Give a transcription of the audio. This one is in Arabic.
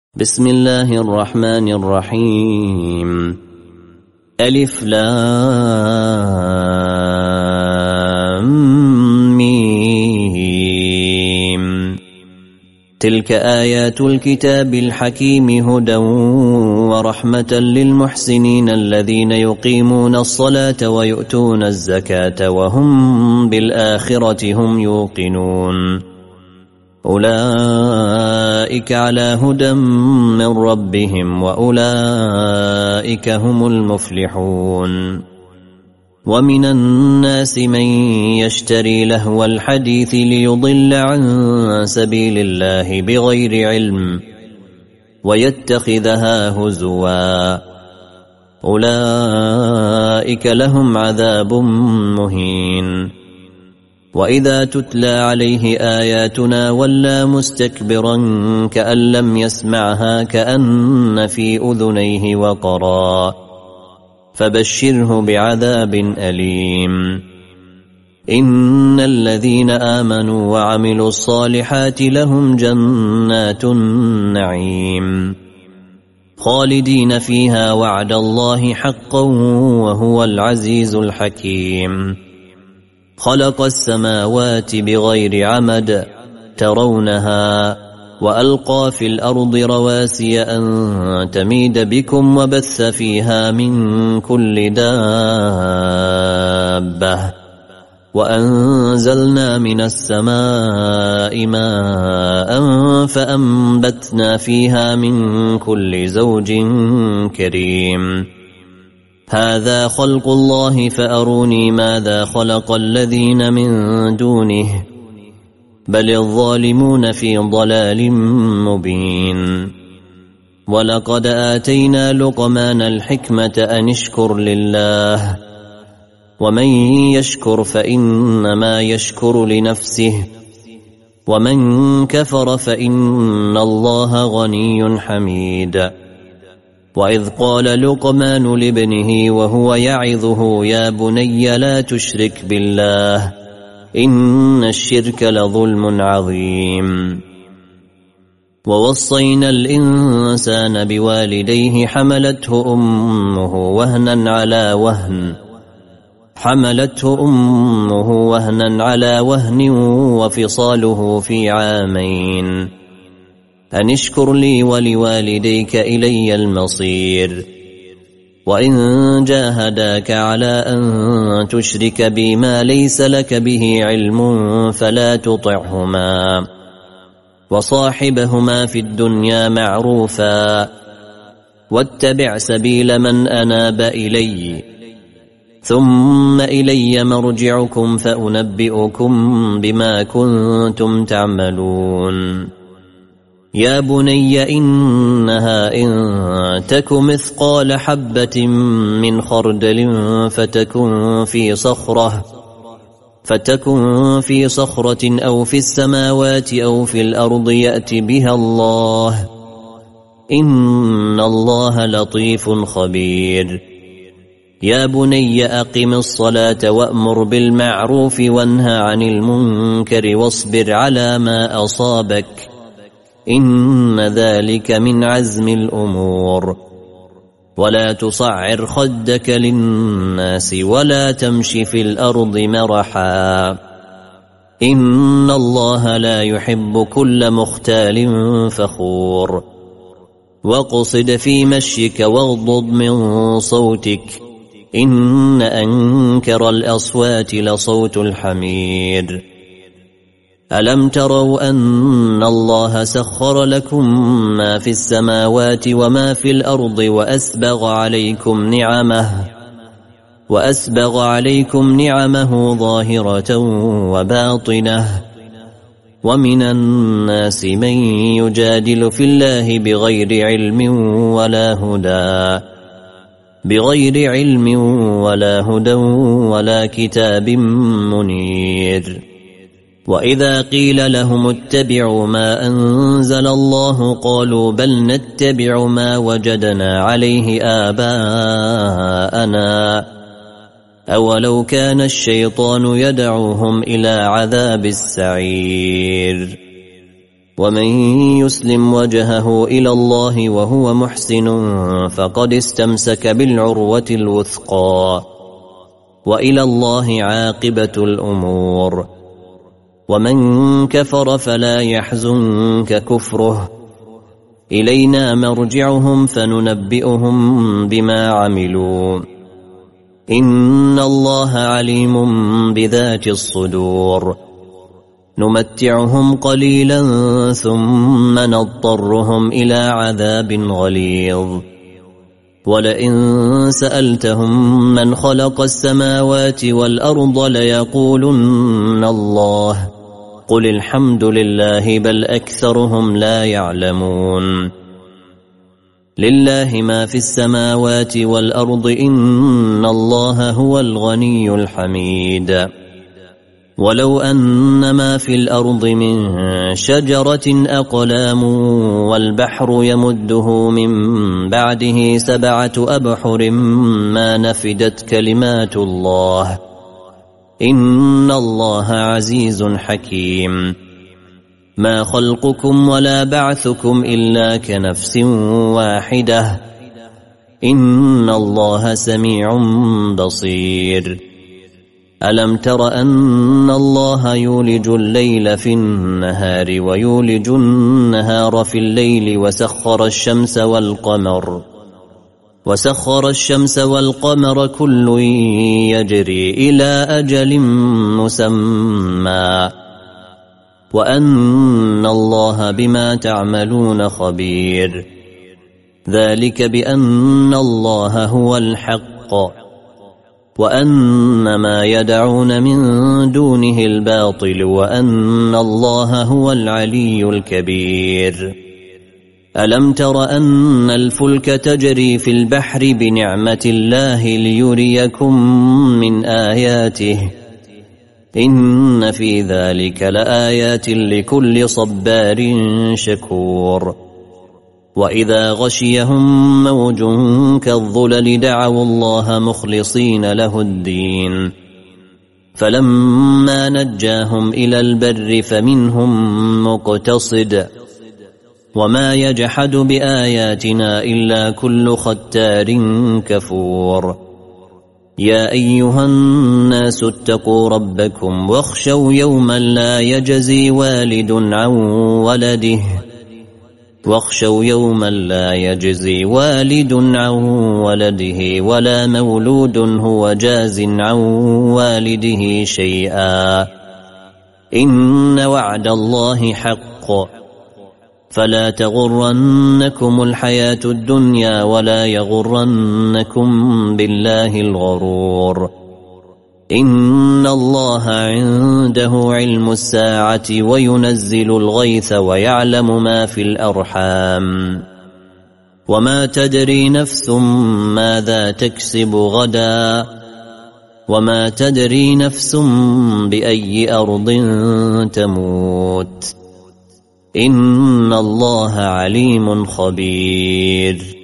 بسم الله الرحمن الرحيم. ألف لام ميم. تلك آيات الكتاب الحكيم هدى ورحمة للمحسنين الذين يقيمون الصلاة ويؤتون الزكاة وهم بالآخرة هم يوقنون. أولئك على هدى من ربهم وأولئك هم المفلحون. ومن الناس من يشتري لهو الحديث ليضل عن سبيل الله بغير علم ويتخذها هزوا، أولئك لهم عذاب مهين. وإذا تتلى عليه آياتنا ولى مستكبرا كأن لم يسمعها كأن في أذنيه وقرا، فبشره بعذاب أليم. إن الذين آمنوا وعملوا الصالحات لهم جنات النعيم خالدين فيها وعد الله حقا وهو العزيز الحكيم. خلق السماوات بغير عمد ترونها وألقى في الأرض رواسي أن تميد بكم وبث فيها من كل دابة وأنزلنا من السماء ماء فأنبتنا فيها من كل زوج كريم. هذا خلق الله فأروني ماذا خلق الذين من دونه بل الظالمون في ضلال مبين. ولقد آتينا لقمان الحكمة أن اشكر لله ومن يشكر فإنما يشكر لنفسه ومن كفر فإن الله غني حميد. وإذ قال لقمان لابنه وهو يعظه يا بني لا تشرك بالله إن الشرك لظلم عظيم. ووصينا الإنسان بوالديه حملته أمه وهنا على وهن وفصاله في عامين أن اشكر لي ولوالديك إلي المصير. وإن جاهداك على أن تشرك بي ما ليس لك به علم فلا تطعهما وصاحبهما في الدنيا معروفا واتبع سبيل من أناب إلي ثم إلي مرجعكم فأنبئكم بما كنتم تعملون. يا بني إنها إن تك مثقال حبة من خردل فتكن في صخرة أو في السماوات أو في الأرض يأت بها الله إن الله لطيف خبير. يا بني أقم الصلاة وأمر بالمعروف وانهى عن المنكر واصبر على ما أصابك إن ذلك من عزم الأمور. ولا تصعر خدك للناس ولا تمش في الأرض مرحا إن الله لا يحب كل مختال فخور. واقصد في مشيك واغضض من صوتك إن أنكر الأصوات لصوت الحمير. ألم تروا أن الله سخر لكم ما في السماوات وما في الأرض وأسبغ عليكم نعمه ظاهرة وباطنة. ومن الناس من يجادل في الله بغير علم ولا هدى ولا كتاب منير. وإذا قيل لهم اتبعوا ما أنزل الله قالوا بل نتبع ما وجدنا عليه آباءنا أولو كان الشيطان يدعوهم إلى عذاب السعير. ومن يسلم وجهه إلى الله وهو محسن فقد استمسك بالعروة الوثقى وإلى الله عاقبة الأمور. ومن كفر فلا يحزنك كفره، إلينا مرجعهم فننبئهم بما عملوا، إن الله عليم بذات الصدور. نمتعهم قليلا ثم نضطرهم إلى عذاب غليظ. ولئن سألتهم من خلق السماوات والأرض ليقولن الله، قل الحمد لله بل أكثرهم لا يعلمون. لله ما في السماوات والأرض إن الله هو الغني الحميد. ولو أن ما في الأرض من شجرة أقلام والبحر يمده من بعده 7 أبحر ما نفدت كلمات الله، إن الله عزيز حكيم. ما خلقكم ولا بعثكم إلا كنفس واحدة، إن الله سميع بصير. ألم تر أن الله يولج الليل في النهار ويولج النهار في الليل وسخر الشمس والقمر كل يجري إلى أجل مسمى، وأن الله بما تعملون خبير. ذلك بأن الله هو الحق وأن ما يدعون من دونه الباطل وأن الله هو العلي الكبير. ألم تر أن الفلك تجري في البحر بنعمة الله ليريكم من آياته، إن في ذلك لآيات لكل صبار شكور. وإذا غشيهم موج كالظلل دعوا الله مخلصين له الدين، فلما نجاهم إلى البر فمنهم مقتصد، وما يجحد بآياتنا إلا كل ختار كفور. يا أيها الناس اتقوا ربكم واخشوا يوما لا يجزي والد عن ولده ولا مولود هو جاز عن والده شيئا، إن وعد الله حق، فلا تغرنكم الحياة الدنيا ولا يغرنكم بالله الغرور. إن الله عنده علم الساعة وينزل الغيث ويعلم ما في الأرحام، وما تدري نفس ماذا تكسب غدا، وما تدري نفس بأي أرض تموت، إن الله عليم خبير.